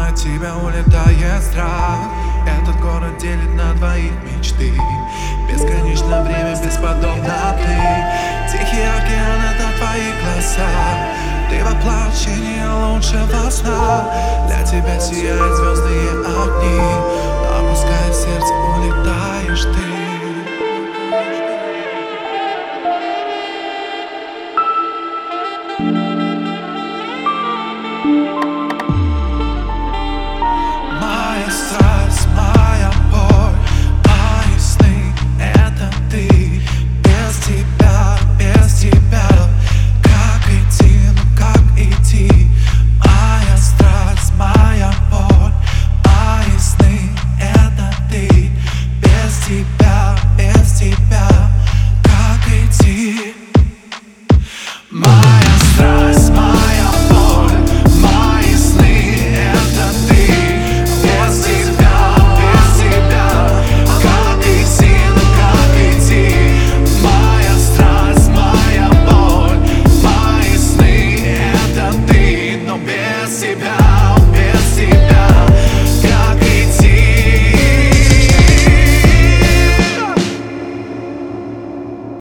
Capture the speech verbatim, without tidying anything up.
от тебя улетает страх. Этот город делит на двоих мечты. Бесконечное время, бесподобно ты. Тихий океан — это твои глаза. Ты воплощение лучшего сна. Для тебя сияют звездные огни. Опуская сердце, улетаешь ты.